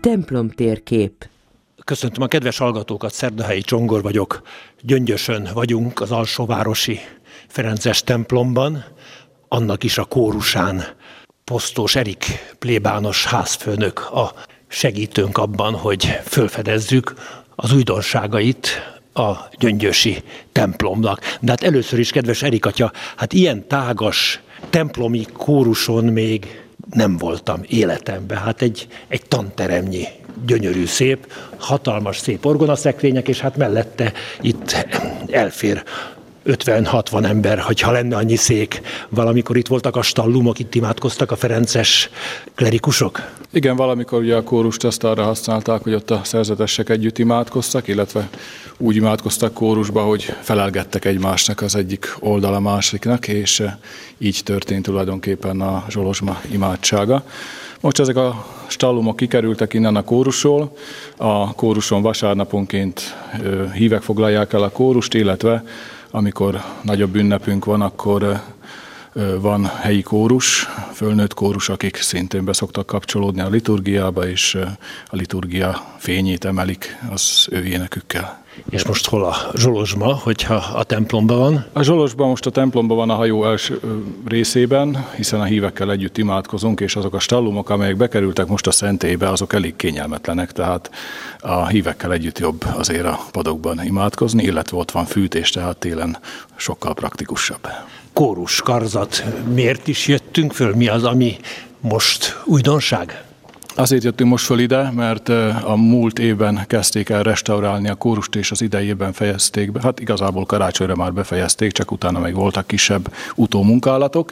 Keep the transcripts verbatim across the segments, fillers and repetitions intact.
Templomtérkép. Köszöntöm a kedves hallgatókat, Szerdahelyi Csongor vagyok. Gyöngyösön vagyunk az alsóvárosi ferences templomban, annak is a kórusán. Posztós Erik plébános házfőnök a segítőnk abban, hogy fölfedezzük az újdonságait a gyöngyösi templomnak. De hát először is, kedves Erik atya, hát ilyen tágas templomi kóruson még nem voltam életemben. Hát egy, egy tanteremnyi, gyönyörű szép, hatalmas szép orgonaszekrények, és hát mellette itt elfér ötven-hatvan ember, hogyha lenne annyi szék. Valamikor itt voltak a stallumok, itt imádkoztak a ferences klerikusok? Igen, valamikor ugye a kórust azt arra használták, hogy ott a szerzetesek együtt imádkoztak, illetve úgy imádkoztak kórusba, hogy felelgettek egymásnak az egyik oldala másiknak, és így történt tulajdonképpen a zsolozsma imádsága. Most ezek a stallumok kikerültek innen a kórusról, a kóruson vasárnaponként hívek foglalják el a kórust, illetve amikor nagyobb ünnepünk van, akkor van helyi kórus, fölnőtt kórus, akik szintén beszoktak kapcsolódni a liturgiába, és a liturgia fényét emelik az ő énekükkel. És most hol a zsolozsma, hogyha a templomban van? A zsolozsban most a templomban van a hajó első részében, hiszen a hívekkel együtt imádkozunk, és azok a stallumok, amelyek bekerültek most a szentélybe, azok elég kényelmetlenek, tehát a hívekkel együtt jobb azért a padokban imádkozni, illetve ott van fűtés, tehát télen sokkal praktikusabb. Kórus, karzat, miért is jöttünk föl? Mi az, ami most újdonság? Azért jöttünk most föl ide, mert a múlt évben kezdték el restaurálni a kórust, és az idejében fejezték be. Hát igazából karácsonyra már befejezték, csak utána még voltak kisebb utómunkálatok,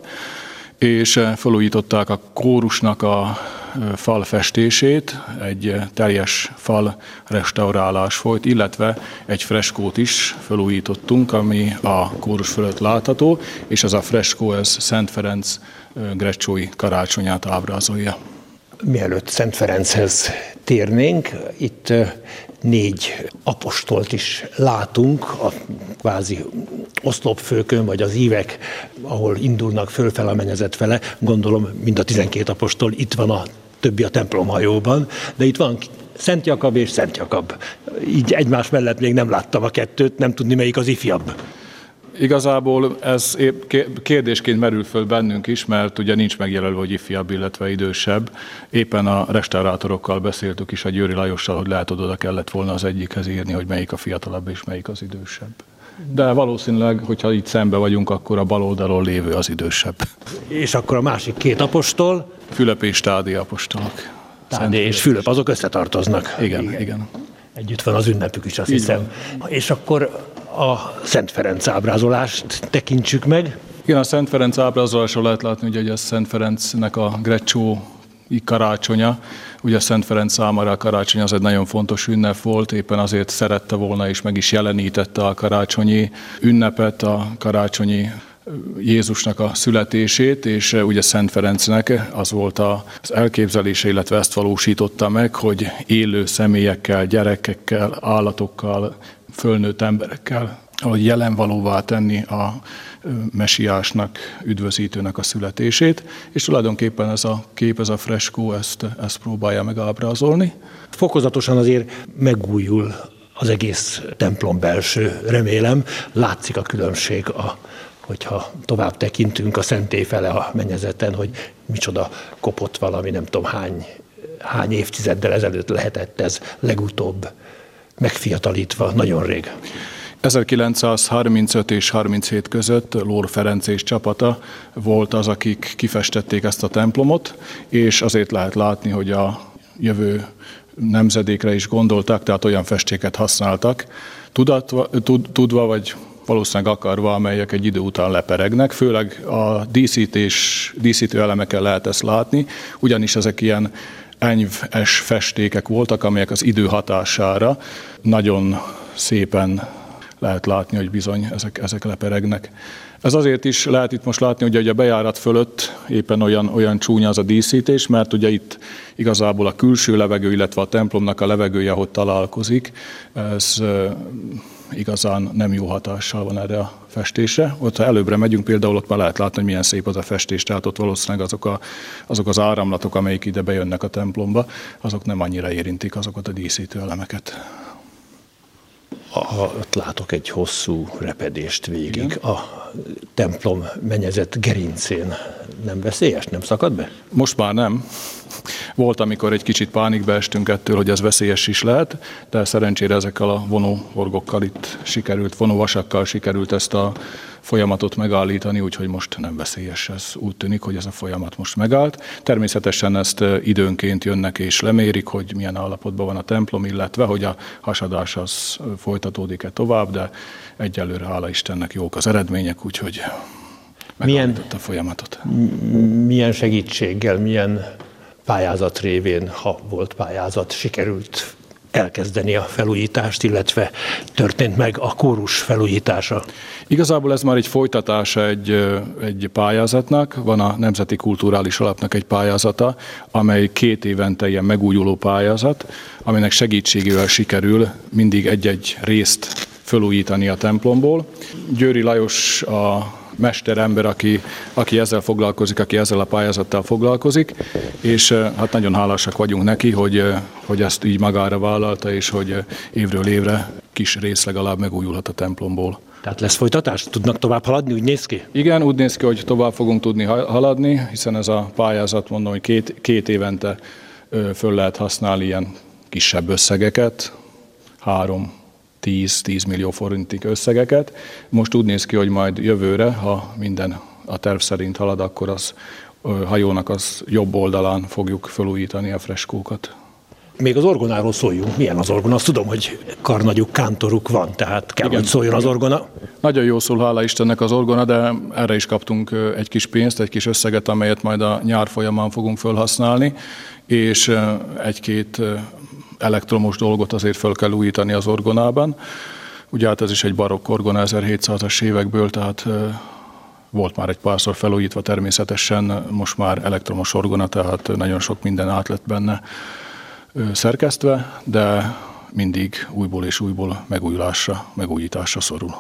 és felújították a kórusnak a fal festését, egy teljes fal restaurálás folyt, illetve egy freskót is felújítottunk, ami a kórus fölött látható, és ez a freskó, ez Szent Ferenc greccsói karácsonyát ábrázolja. Mielőtt Szent Ferenchez térnénk, itt négy apostolt is látunk, a kvázi oszlopfőkön, vagy az ívek, ahol indulnak fölfel a mennyezet fele. Gondolom, mind a tizenkét apostol itt van, a többi a templomhajóban, de itt van Szent Jakab és Szent Jakab. Így egymás mellett még nem láttam a kettőt, nem tudni, melyik az ifjabb. Igazából ez kérdésként merül föl bennünk is, mert ugye nincs megjelölve, hogy ifjabb, illetve idősebb. Éppen a restaurátorokkal beszéltük is a Győri Lajossal, hogy lehet, hogy oda kellett volna az egyikhez írni, hogy melyik a fiatalabb és melyik az idősebb. De valószínűleg, hogyha itt szembe vagyunk, akkor a bal oldalon lévő az idősebb. És akkor a másik két apostol? Fülöp és Tádé apostolok. Tádé és Fülöp, azok összetartoznak. Igen, igen. igen. Együtt van az ünnepük is, azt Így hiszem. van. És akkor a Szent Ferenc ábrázolást tekintsük meg. Igen, a Szent Ferenc ábrázolásról lehet látni, hogy a Szent Ferencnek a greccsói karácsonya. Ugye a Szent Ferenc számára a karácsony az egy nagyon fontos ünnep volt, éppen azért szerette volna és meg is jelenítette a karácsonyi ünnepet, a karácsonyi Jézusnak a születését, és ugye Szent Ferencnek az volt az elképzelése, illetve ezt valósította meg, hogy élő személyekkel, gyerekekkel, állatokkal, fölnőtt emberekkel, ahogy jelenvalóvá tenni a mesiásnak, üdvözítőnek a születését, és tulajdonképpen ez a kép, ez a freskó ezt, ezt próbálja meg ábrázolni. Fokozatosan azért megújul az egész templom belső, remélem. Látszik a különbség, a, hogyha tovább tekintünk a szentély fele a mennyezeten, hogy micsoda kopott valami, nem tudom hány, hány évtizeddel ezelőtt lehetett ez legutóbb megfiatalítva, nagyon rég. ezerkilencszázharmincöt és harminchét között Lór Ferenc és csapata volt az, akik kifestették ezt a templomot, és azért lehet látni, hogy a jövő nemzedékre is gondoltak, tehát olyan festéket használtak, tudatva, tud, tudva vagy valószínűleg akarva, amelyek egy idő után leperegnek, főleg a díszítés, díszítő elemeken lehet ezt látni, ugyanis ezek ilyen enyves festékek voltak, amelyek az idő hatására nagyon szépen lehet látni, hogy bizony ezek, ezek leperegnek. Ez azért is lehet itt most látni, hogy a bejárat fölött éppen olyan, olyan csúnya az a díszítés, mert ugye itt igazából a külső levegő, illetve a templomnak a levegője, ahogy találkozik, ez igazán nem jó hatással van erre a festésre. Ott, ha előbbre megyünk, például ott már lehet látni, hogy milyen szép az a festés, tehát ott valószínűleg azok, a, azok az áramlatok, amelyik ide bejönnek a templomba, azok nem annyira érintik azokat a díszítő elemeket. A, ott látok egy hosszú repedést végig. Igen. A templom mennyezet gerincén nem veszélyes, nem szakad be? Most már nem. Volt, amikor egy kicsit pánikba estünk ettől, hogy ez veszélyes is lehet, de szerencsére ezekkel a vonóhorgokkal itt sikerült, vonóvasakkal sikerült ezt a folyamatot megállítani, úgyhogy most nem veszélyes. Ez úgy tűnik, hogy ez a folyamat most megállt. Természetesen ezt időnként jönnek és lemérik, hogy milyen állapotban van a templom, illetve hogy a hasadás az folytatódik-e tovább, de egyelőre hála Istennek jók az eredmények, úgyhogy megállított a folyamatot. Milyen segítséggel, milyen pályázat révén, ha volt pályázat, sikerült elkezdeni a felújítást, illetve történt meg a kórus felújítása? Igazából ez már egy folytatása egy, egy pályázatnak, van a Nemzeti Kulturális Alapnak egy pályázata, amely két évente ilyen megújuló pályázat, aminek segítségével sikerül mindig egy-egy részt felújítani a templomból. Győri Lajos a mesterember, aki, aki ezzel foglalkozik, aki ezzel a pályázattal foglalkozik, és hát nagyon hálásak vagyunk neki, hogy, hogy ezt így magára vállalta, és hogy évről évre kis rész legalább megújulhat a templomból. Tehát lesz folytatás? Tudnak tovább haladni? Úgy néz ki? Igen, úgy néz ki, hogy tovább fogunk tudni haladni, hiszen ez a pályázat, mondom, hogy két, két évente föl lehet használni ilyen kisebb összegeket, három tíz millió forintig összegeket. Most úgy néz ki, hogy majd jövőre, ha minden a terv szerint halad, akkor az hajónak az jobb oldalán fogjuk felújítani a freskókat. Még az orgonáról szóljunk. Milyen az orgona? Azt tudom, hogy karnagyuk, kántoruk van, tehát kell, igen, hogy szóljon az orgona. Nagyon jó szól, hála Istennek az orgona, de erre is kaptunk egy kis pénzt, egy kis összeget, amelyet majd a nyár folyamán fogunk felhasználni, és egy-két elektromos dolgot azért fel kell újítani az orgonában. Ugye hát ez is egy barokk orgona ezerhétszázas évekből, tehát volt már egy párszor felújítva természetesen, most már elektromos orgona, tehát nagyon sok minden át lett benne szerkesztve, de mindig újból és újból megújulásra, megújításra szorul.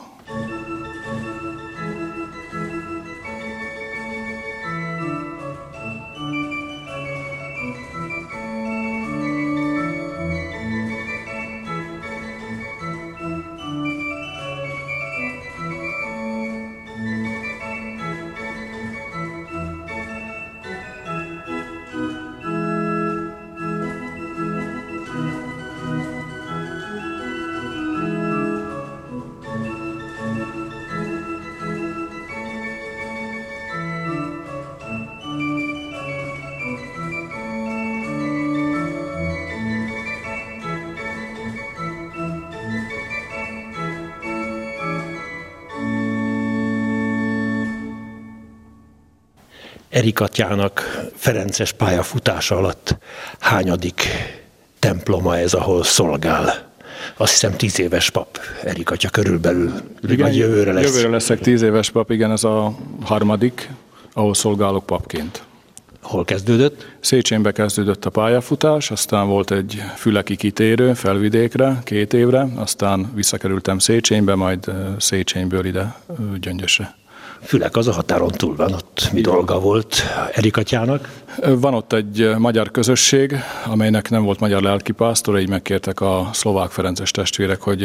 Erik atyának ferences pályafutása alatt hányadik temploma ez, ahol szolgál? Azt hiszem tíz éves pap, Erik atya körülbelül, igen, vagy jövőre lesz. Jövőre leszek tíz éves pap, igen, ez a harmadik, ahol szolgálok papként. Hol kezdődött? Széchenybe kezdődött a pályafutás, aztán volt egy füleki kitérő Felvidékre két évre, aztán visszakerültem Széchenybe, majd Széchenyből ide Gyöngyösre. Fülek az a határon túl van, ott mi dolga volt Erik atyának? Van ott egy magyar közösség, amelynek nem volt magyar lelkipásztor, így megkértek a szlovák ferences testvérek, hogy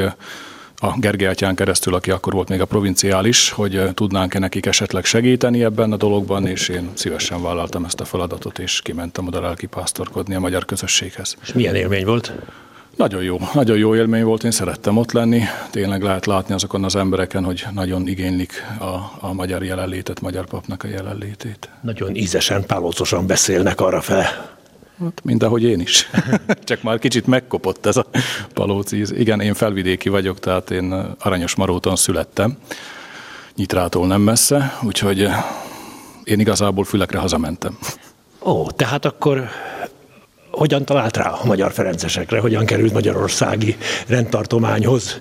a Gergely atyán keresztül, aki akkor volt még a provinciális, hogy tudnánk-e nekik esetleg segíteni ebben a dologban, és én szívesen vállaltam ezt a feladatot, és kimentem oda lelkipásztorkodni a magyar közösséghez. És milyen élmény volt? Nagyon jó, nagyon jó élmény volt, én szerettem ott lenni. Tényleg lehet látni azokon az embereken, hogy nagyon igénylik a, a magyar jelenlétet, magyar papnak a jelenlétét. Nagyon ízesen, pálócosan beszélnek arrafele. Hát, mind ahogy én is. Csak már kicsit megkopott ez a palóc íz. Igen, én felvidéki vagyok, tehát én Aranyosmaróton születtem. Nyitrától nem messze, úgyhogy én igazából Fülekre hazamentem. Ó, tehát akkor hogyan talált rá a magyar ferencesekre? Hogyan került magyarországi rendtartományhoz?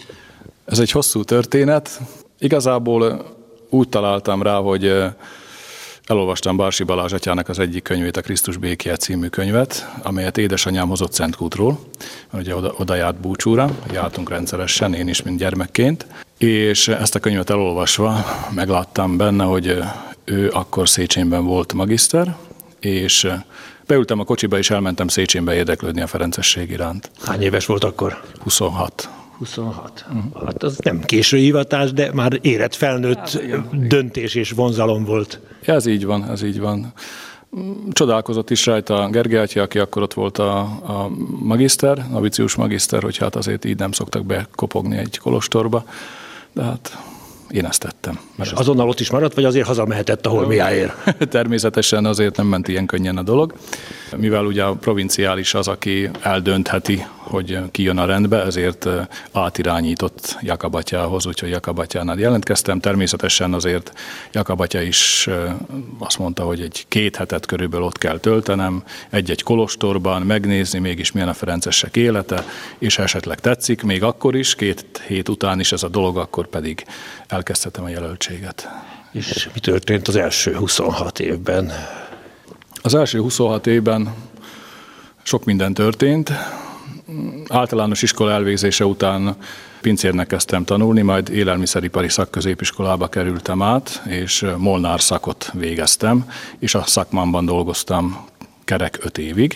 Ez egy hosszú történet. Igazából úgy találtam rá, hogy Elolvastam Barsi Balázs atyának az egyik könyvét, a Krisztus békéje című könyvet, amelyet édesanyám hozott Szentkútról, ugye oda, oda járt búcsúra, jártunk rendszeresen, én is, mint gyermekként, és ezt a könyvet elolvasva megláttam benne, hogy ő akkor Széchenyben volt magiszter, és beültem a kocsiba, és elmentem Széchenybe érdeklődni a ferencesség iránt. Hány éves volt akkor? huszonhat. huszonhat. Uh-huh. Hát az nem késő hivatás, de már érett felnőtt hát, döntés és vonzalom volt. Ja, ez így van, ez így van. Csodálkozott is rajta Gergely atya, aki akkor ott volt a, a magiszter, novicius magiszter, hogy hát azért így nem szoktak bekopogni egy kolostorba, de hát én ezt tettem. És ezt azonnal ott is maradt, vagy azért hazamehetett a holmiáért? Természetesen azért nem ment ilyen könnyen a dolog, mivel ugye a provinciális az, aki eldöntheti, hogy ki jön a rendbe, ezért átirányított Jakab atyához, úgyhogy Jakab atyánál jelentkeztem. Természetesen azért Jakab atya is azt mondta, hogy egy két hetet körülbelül ott kell töltenem, egy-egy kolostorban megnézni, mégis milyen a ferencesek élete, és esetleg tetszik, még akkor is, két hét után is ez a dolog, akkor pedig elkezdhetem a jelöltséget. És mi történt az első huszonhat évben? Az első huszonhat évben sok minden történt. Általános iskola elvégzése után pincérnek kezdtem tanulni, majd élelmiszeripari szakközépiskolába kerültem át, és molnár szakot végeztem, és a szakmámban dolgoztam kerek öt évig.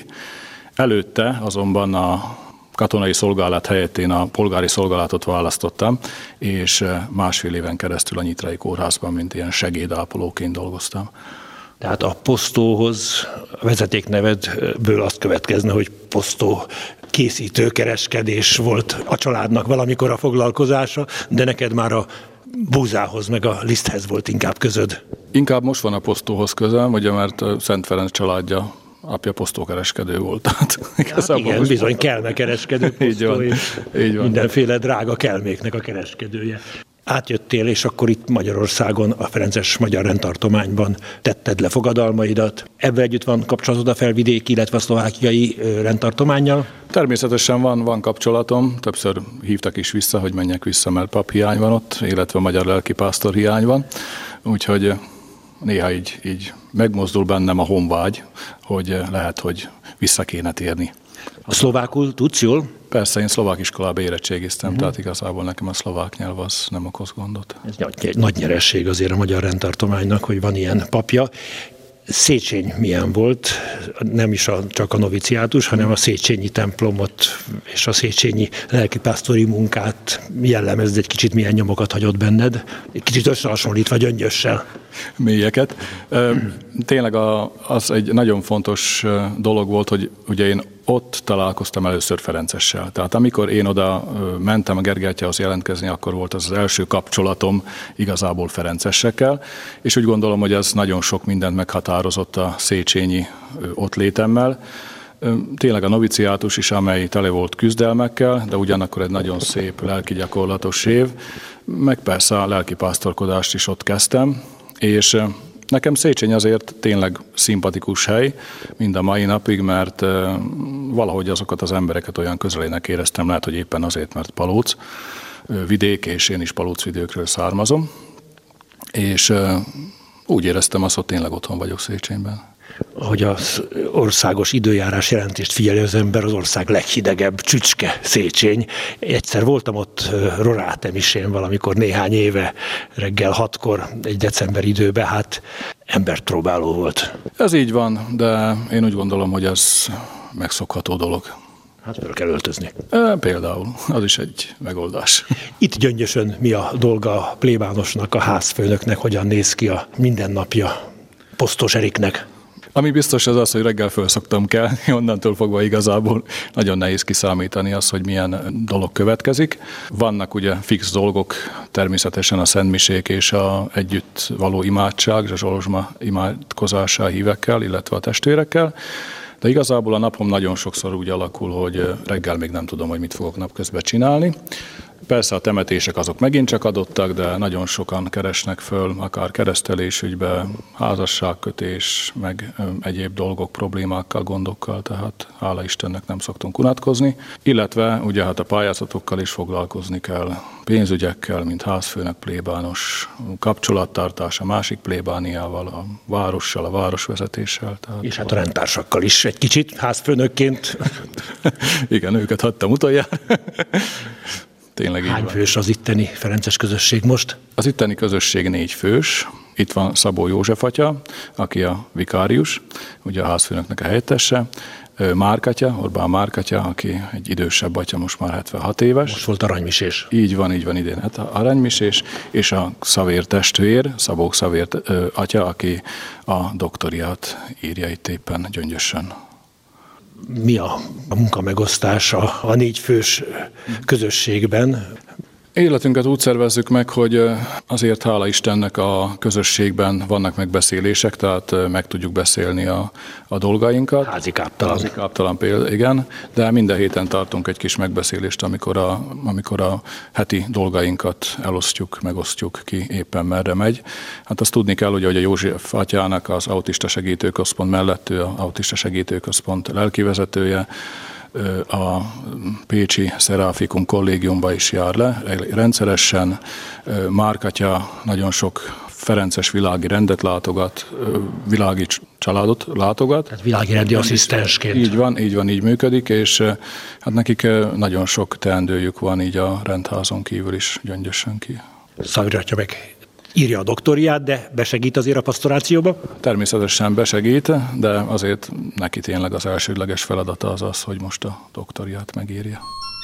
Előtte azonban a katonai szolgálat helyett én a polgári szolgálatot választottam, és másfél éven keresztül a Nyitrai Kórházban, mint ilyen segédápolóként dolgoztam. Tehát a posztóhoz a vezetéknevedből azt következne, hogy posztó készítőkereskedés volt a családnak valamikor a foglalkozása, de neked már a búzához meg a liszthez volt inkább közöd. Inkább most van a posztóhoz közöm, ugye, mert Szent Ferenc családja apja posztókereskedő volt. Tehát hát igen, most bizony kelmekereskedő posztó, így van, és így van. Mindenféle drága kelméknek a kereskedője. Átjöttél, és akkor itt Magyarországon, a Ferences Magyar Rendtartományban tetted le fogadalmaidat. Ebben együtt van kapcsolatod a felvidéki, illetve a szlovákiai rendtartománnyal? Természetesen van, van kapcsolatom. Többször hívtak is vissza, hogy menjek vissza, mert paphiány van ott, illetve magyar lelkipásztor hiány van. Úgyhogy néha így, így megmozdul bennem a honvágy, hogy lehet, hogy vissza kéne térni. A szlovákul tudsz jól? Persze, én szlovák iskolába érettségiztem, uh-huh. tehát igazából nekem a szlovák nyelv az nem okoz gondot. Ez nagy, nagy nyeresség azért a magyar rendtartománynak, hogy van ilyen papja. Széchenyi milyen volt? Nem is a, csak a noviciátus, hanem a széchenyi templomot és a széchenyi lelkipásztori munkát jellemez, egy kicsit milyen nyomokat hagyott benned? Egy kicsit összehasonlítva Gyöngyössel. Mélyeket. Tényleg az egy nagyon fontos dolog volt, hogy ugye én ott találkoztam először Ferencessel. Tehát amikor én oda mentem a Gergely atyához jelentkezni, akkor volt az az első kapcsolatom igazából ferencessekkel, és úgy gondolom, hogy ez nagyon sok mindent meghatározott a széchenyi ott létemmel. Tényleg a noviciátus is, amely tele volt küzdelmekkel, de ugyanakkor egy nagyon szép lelki gyakorlatos év, meg persze a lelkipásztorkodást is ott kezdtem, és nekem Széchenyi azért tényleg szimpatikus hely, mind a mai napig, mert valahogy azokat az embereket olyan közelének éreztem, lehet, hogy éppen azért, mert Palóc vidék, és én is Palóc vidékről származom, és úgy éreztem azt, hogy tényleg otthon vagyok Széchenyben. Ahogy az országos időjárás jelentést figyeli az ember, az ország leghidegebb csücske Szécheny. Egyszer voltam ott Rorátemisén valamikor néhány éve, reggel hatkor, egy december időben, hát embertróbáló volt. Ez így van, de én úgy gondolom, hogy ez megszokható dolog. Hát föl kell öltözni. E, például, az is egy megoldás. Itt Gyöngyösön mi a dolga a plébánosnak, a házfőnöknek, hogyan néz ki a mindennapja Posztos Eriknek? Ami biztos az az, hogy reggel föl szoktam kelni, onnantól fogva igazából nagyon nehéz kiszámítani azt, hogy milyen dolog következik. Vannak ugye fix dolgok, természetesen a szentmisék és a együtt való imádság, és a zsolozsma imádkozása a hívekkel, illetve a testvérekkel. De igazából a napom nagyon sokszor úgy alakul, hogy reggel még nem tudom, hogy mit fogok napközben csinálni. Persze a temetések azok megint csak adottak, de nagyon sokan keresnek föl, akár keresztelésügybe, házasságkötés, meg egyéb dolgok, problémákkal, gondokkal, tehát hála Istennek nem szoktunk unatkozni. Illetve ugye hát a pályázatokkal is foglalkozni kell, pénzügyekkel, mint házfőnek, plébános, kapcsolattartás a másik plébániával, a várossal, a városvezetéssel. Tehát és hát a rendtársakkal is egy kicsit házfőnökként. Igen, őket hagytam utoljára. Tényleg így Hány van. fős az itteni ferences közösség most? Az itteni közösség négy fős. Itt van Szabó József atya, aki a vikárius, ugye a házfőnöknek a helyettese. Márk atya, Orbán Márk atya, aki egy idősebb atya, most már hetvenhat éves. Most volt aranymisés. Így van, így van idén. Hát aranymisés, és a Szavér testvér, Szabó Szavér atya, aki a doktoriát írja itt éppen Gyöngyösön. Mi a, a munkamegosztás a, a négy fős közösségben? Életünket úgy szervezzük meg, hogy azért hála Istennek a közösségben vannak megbeszélések, tehát meg tudjuk beszélni a, a dolgainkat. Házikáptalan. Házikáptalan például, igen, de minden héten tartunk egy kis megbeszélést, amikor a, amikor a heti dolgainkat elosztjuk, megosztjuk ki éppen merre megy. Hát azt tudni kell, hogy a József atyának az Autista Segítőközpont mellett ő az Autista Segítőközpont lelkivezetője, a pécsi Szeráfikum kollégiumba is jár le rendszeresen. Márk atya nagyon sok ferences világi rendet látogat, világi családot látogat. Tehát világi rendi asszisztensként. Így van, így van, így működik, és hát nekik nagyon sok teendőjük van így a rendházon kívül is, Gyöngyösön ki. Szavér atya meg írja a doktoriát, de besegít azért a pasztorációba? Természetesen besegít, de azért neki tényleg az elsődleges feladata az az, hogy most a doktoriát megírja.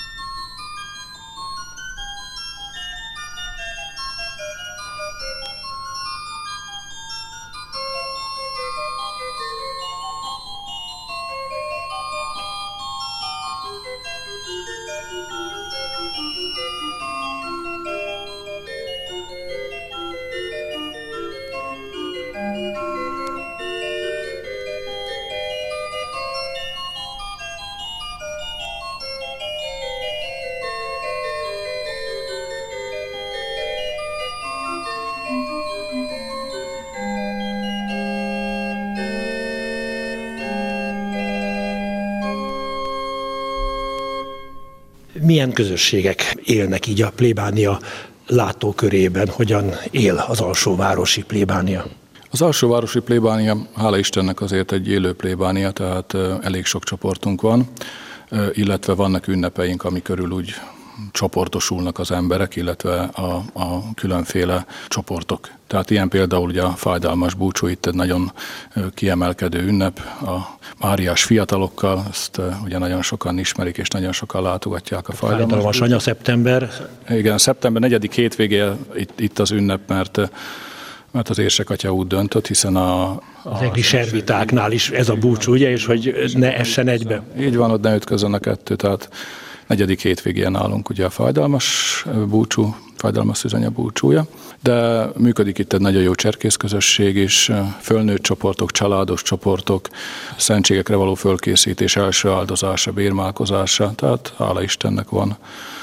Milyen közösségek élnek így a plébánia látókörében? Hogyan él az alsóvárosi plébánia? Az alsóvárosi plébánia, hála Istennek azért egy élő plébánia, tehát elég sok csoportunk van, illetve vannak ünnepeink, ami körül úgy csoportosulnak az emberek, illetve a, a különféle csoportok. Tehát ilyen például ugye a fájdalmas búcsú, itt egy nagyon kiemelkedő ünnep a Máriás fiatalokkal, ezt ugye nagyon sokan ismerik, és nagyon sokan látogatják a fájdalmas, fájdalmas anya, szeptember. Igen, szeptember negyedik hétvégén itt, itt az ünnep, mert mert az érsek atya úgy döntött, hiszen a... a az egri servitáknál is ez a búcsú, ugye, és hogy ne essen egybe. Így van, ott ne ütközön a kettő, tehát negyedik hétvégén nálunk ugye a fájdalmas búcsú, fájdalmas szűzanya búcsúja, de működik itt egy nagyon jó cserkészközösség is, fölnőtt csoportok, családos csoportok, szentségekre való fölkészítés, első áldozása, bérmálkozása, tehát hála Istennek van,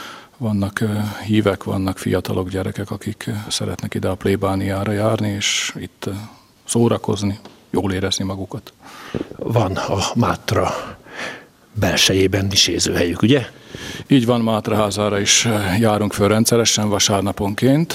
vannak hívek, vannak fiatalok, gyerekek, akik szeretnek ide a plébániára járni, és itt szórakozni, jól érezni magukat. Van a Mátra belsejében misézőhelyük, ugye? Így van, Mátraházára is járunk föl rendszeresen vasárnaponként.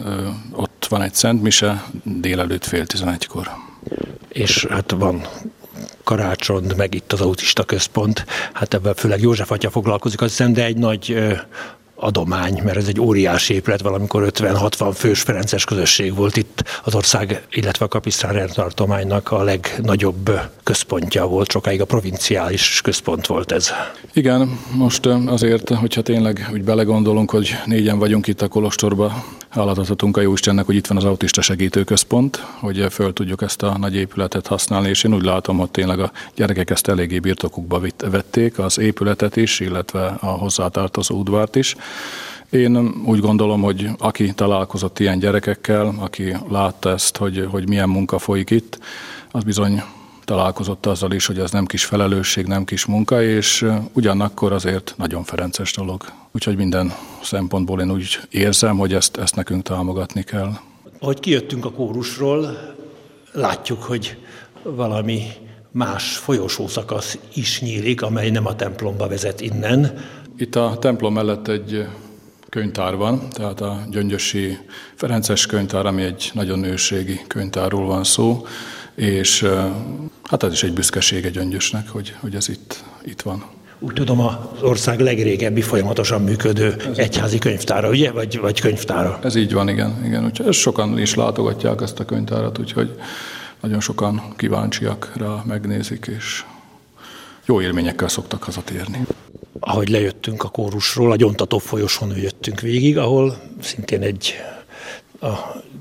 Ott van egy szent mise, délelőtt fél tizenegykor. És hát van Karácsony, meg itt az Autista Központ, hát ebben főleg József atya foglalkozik, azt hiszem, de egy nagy adomány, mert ez egy óriási épület, valamikor ötven-hatvan fős ferences közösség volt itt az ország, illetve a Kapisztrán rendtartománynak a legnagyobb központja volt, sokáig a provinciális központ volt ez. Igen, most azért, hogyha tényleg úgy belegondolunk, hogy négyen vagyunk itt a kolostorba, háladhatunk a Jóistennek, hogy itt van az Autista Segítőközpont, hogy föl tudjuk ezt a nagy épületet használni, és én úgy látom, hogy tényleg a gyerekek ezt eléggé birtokukba vették, az épületet is, illetve a hozzátartozó udvart is. Én úgy gondolom, hogy aki találkozott ilyen gyerekekkel, aki látta ezt, hogy, hogy milyen munka folyik itt, az bizony találkozott azzal is, hogy ez nem kis felelősség, nem kis munka, és ugyanakkor azért nagyon ferences dolog. Úgyhogy minden szempontból én úgy érzem, hogy ezt, ezt nekünk támogatni kell. Ahogy kijöttünk a kórusról, látjuk, hogy valami más folyosószakasz is nyílik, amely nem a templomba vezet innen. Itt a templom mellett egy könyvtár van, tehát a Gyöngyösi Ferences könyvtár, ami egy nagyon ősrégi könyvtárról van szó, és hát ez is egy büszkesége Gyöngyösnek, hogy, hogy ez itt, itt van. Úgy tudom, az ország legrégebbi folyamatosan működő egyházi könyvtára, ugye? Vagy, vagy könyvtára? Ez így van, igen. igen. Úgyhogy sokan is látogatják ezt a könyvtárat, úgyhogy nagyon sokan kíváncsiak rá, megnézik, és jó élményekkel szoktak hazatérni. Ahogy lejöttünk a kórusról, a Gyontató folyosón jöttünk végig, ahol szintén egy a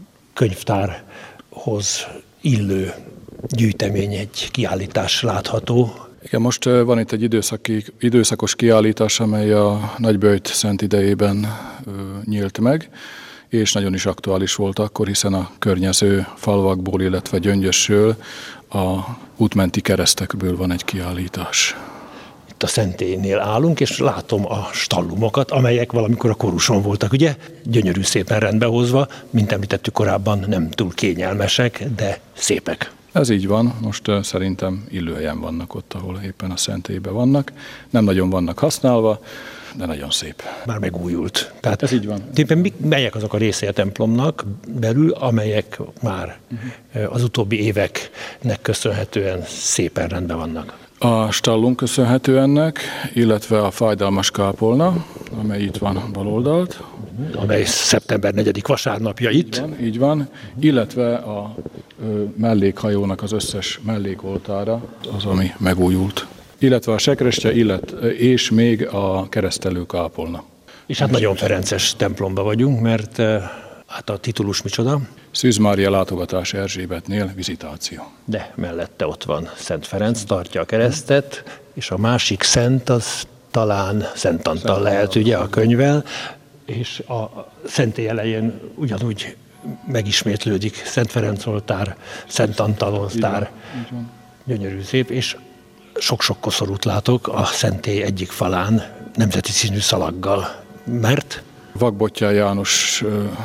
könyvtárhoz illő gyűjtemény, egy kiállítás látható. Igen, most van itt egy időszaki, időszakos kiállítás, amely a Nagyböjt szent idejében nyílt meg, és nagyon is aktuális volt akkor, hiszen a környező falvakból, illetve Gyöngyösről, a útmenti keresztekből van egy kiállítás. Itt a szentélynél állunk, és látom a stallumokat, amelyek valamikor a koruson voltak, ugye? Gyönyörű szépen rendbehozva, mint említettük korábban, nem túl kényelmesek, de szépek. Ez így van, most uh, szerintem illőhelyen vannak ott, ahol éppen a szentélyben vannak. Nem nagyon vannak használva, de nagyon szép. Már megújult. Tehát ez így van. Tényleg melyek azok a részei a templomnak belül, amelyek már uh-huh. az utóbbi éveknek köszönhetően szépen rendben vannak? A stallunk köszönhető ennek, illetve a fájdalmas kápolna, amely itt van bal oldalt. Amely szeptember negyedik vasárnapja itt. Így van, így van, illetve a ö, mellékhajónak az összes mellékoltára, az, ami megújult. Illetve a sekrestye, illet, és még a keresztelő kápolna. És hát nagyon ferences templomba vagyunk, mert hát a titulus micsoda? Szűz Mária látogatás Erzsébetnél, vizitáció. De mellette ott van Szent Ferenc, tartja a keresztet, és a másik szent az talán Szent Antal Szent lehet, Antal. Ugye, a könyvvel, és a szentély elején ugyanúgy megismétlődik Szent Ferenc oltár, Szent Antal oltár, gyönyörű szép, és sok-sok koszorút látok a szentély egyik falán nemzeti színű szalaggal. Mert? Vakbottyán János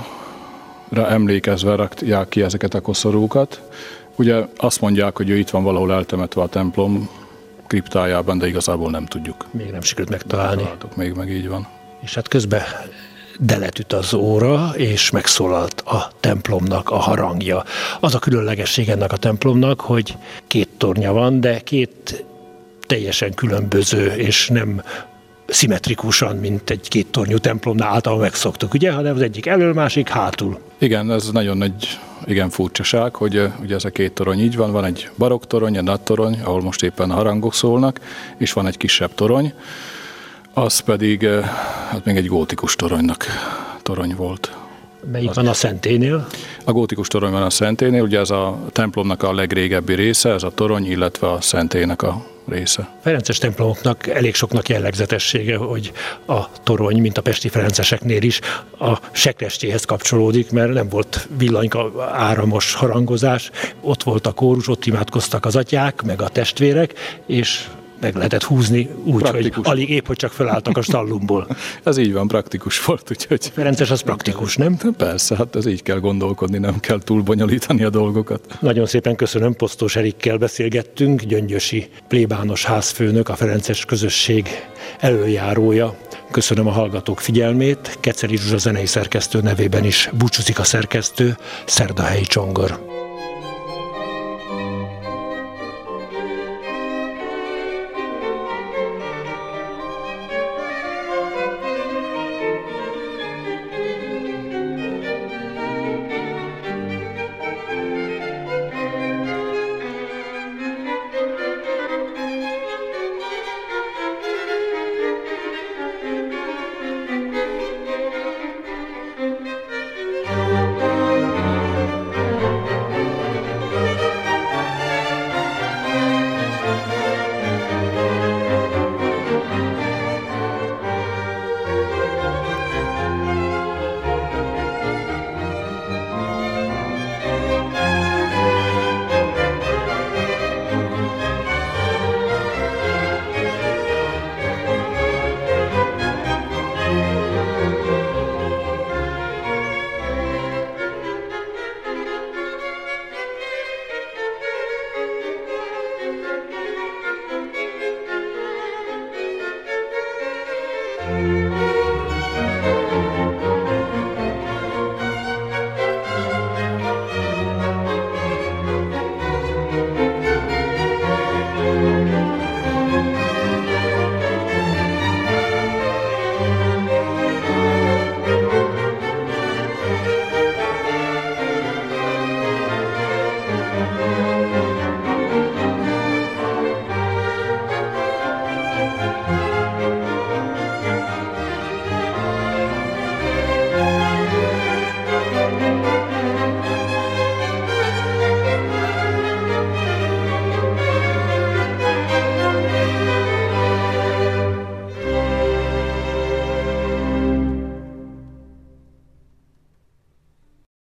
emlékezve rakják ki ezeket a koszorúkat. Ugye azt mondják, hogy ő itt van valahol eltemetve a templom kriptájában, de igazából nem tudjuk. Még nem sikerült megtalálni. Találtuk még, meg így van. És hát közben delet üt az óra, és megszólalt a templomnak a harangja. Az a különlegesség ennek a templomnak, hogy két tornya van, de két teljesen különböző, és nem szimmetrikusan, mint egy kéttornyú templomnál általában megszoktuk, ugye? Hanem az egyik elől, másik hátul. Igen, ez nagyon egy igen furcsaság, hogy ugye ez a két torony így van, van egy barokk torony, egy nagy torony, ahol most éppen a harangok szólnak, és van egy kisebb torony, az pedig hát még egy gótikus toronynak torony volt. Melyik az van a szentélynél? A gótikus torony van a szentélynél, ugye ez a templomnak a legrégebbi része, ez a torony, illetve a szentélynek a része. Ferences templomoknak elég soknak jellegzetessége, hogy a torony, mint a pesti ferenceseknél is, a sekrestjéhez kapcsolódik, mert nem volt villanyka áramos harangozás, ott volt a kórus, ott imádkoztak az atyák, meg a testvérek, és meg lehetett húzni úgy, praktikus. Hogy alig épp, hogy csak felálltak a stallumból. Ez így van, praktikus volt, úgyhogy... Ferences az praktikus, nem? Persze, hát ez így kell gondolkodni, nem kell túl bonyolítani a dolgokat. Nagyon szépen köszönöm, Posztós Erikkel beszélgettünk, gyöngyösi plébános házfőnök, a ferences közösség elöljárója. Köszönöm a hallgatók figyelmét, Keceli Zsuzsa zenei szerkesztő nevében is búcsúzik a szerkesztő, Szerdahelyi Csongor.